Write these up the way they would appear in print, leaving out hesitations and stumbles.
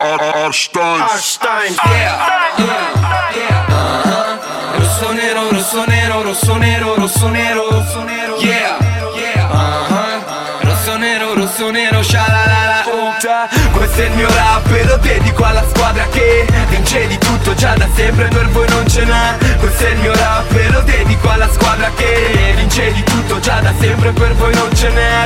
Arstein, yeah. Rosso nero, rosso nero, rosso nero, rosso nero, rosso nero, yeah. Rosso nero, shalalala. Questo è il mio rap e lo dedico alla squadra che vince di tutto già da sempre, per voi non ce n'è. Questo è il mio rap e lo dedico alla squadra che vince di tutto già da sempre, per voi non ce n'è.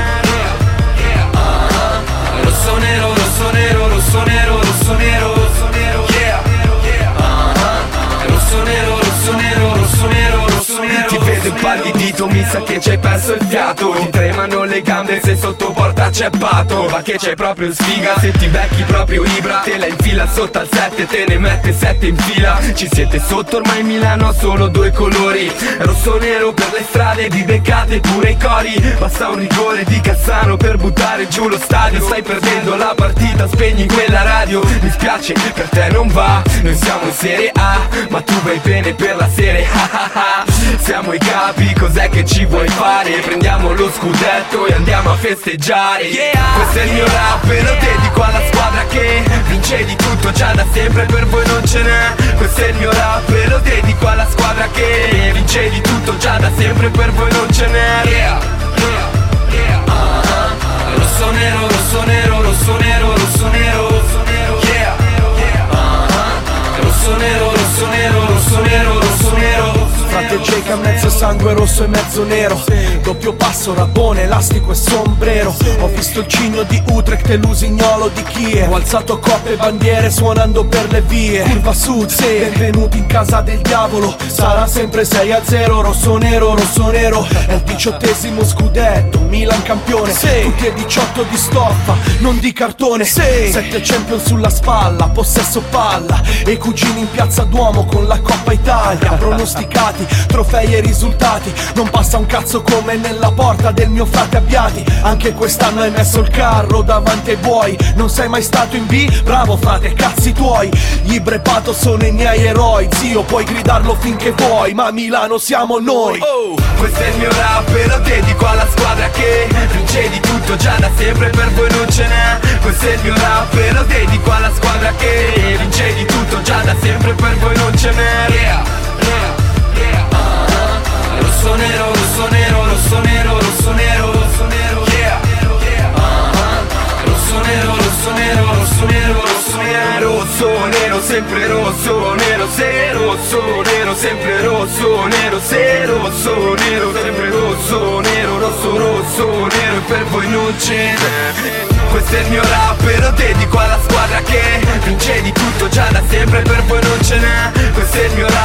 Rosso nero, rosso nero, rosso nero, rosso nero, rosso nero, yeah. Rosso nero, rosso nero, rosso nero, rosso nero. Ti vedo impallidito, mi sa che ci hai perso il fiato. Ti tremano le gambe se sotto porta c'è Pato. Ma che c'hai proprio sfiga, se ti becchi proprio Ibra. Te la infila sotto al 7, te ne mette 7 in fila. Ci siete sotto, ormai Milano ha solo 2 colori. Rosso nero per le strade, vi beccate pure i cori. Basta un rigore di Cassano per buttare giù lo stadio. Stai perdendo la partita, spegni quella radio. Mi spiace, per te non va. Noi siamo in Serie A, ma tu vai bene per la serie. Siamo i capi, cos'è che ci vuoi fare? Prendiamo lo scudetto e andiamo a festeggiare, yeah. Questo è il mio rap e lo dedico alla squadra che vince di tutto già da sempre, per voi non ce n'è. Questo è il mio rap e lo dedico alla squadra che vince di tutto già da sempre, per voi non ce n'è, yeah. Rosso nero, rosso nero, rosso nero, rosso nero, rosso nero, yeah. Rosso nero, rosso nero, rosso nero, rosso nero. Frate Jake a mezzo sangue rosso e mezzo nero. Doppio passo, rabone, elastico e sombrero. Ho visto il cigno di Utrecht e l'usignolo di Kiev. Ho alzato coppe e bandiere suonando per le vie. Curva sud, sì, benvenuti in casa del diavolo. Sarà sempre 6-0, rosso nero, rosso nero. È il 18° scudetto, Milan campione, sì. Tutti e 18 di stoffa, non di cartone, sì. 7 champion sulla spalla, possesso palla. E i cugini in piazza Duomo con la Coppa Italia. Pronosticati, trofei e risultati. Non passa un cazzo come nella porta del mio frate Abbiati. Anche quest'anno hai messo il carro davanti ai buoi. Non sei mai stato in B? Bravo frate, cazzi tuoi. Gli Brepato sono i miei eroi. Zio, puoi gridarlo finché vuoi, ma a Milano siamo noi. Questo è il mio rap e lo dedico alla squadra che vince di tutto già da sempre, per voi non ce n'è. Questo è il mio rap e lo dedico alla squadra che vince di tutto già da sempre, per voi non ce n'è, yeah. Rosso nero, rosso nero, rosso nero, rosso nero, rosso nero, yeah. Rosso nero, rosso nero, rosso nero, rosso nero. Rosso nero, sempre rosso nero, se rosso nero, sempre rosso nero, se rosso nero, sempre rosso nero, rosso rosso nero, e per voi non ce n'è. Questo è il mio rap e lo dedico alla squadra che vince di tutto già da sempre, per voi non ce n'è. Questo è il mio rap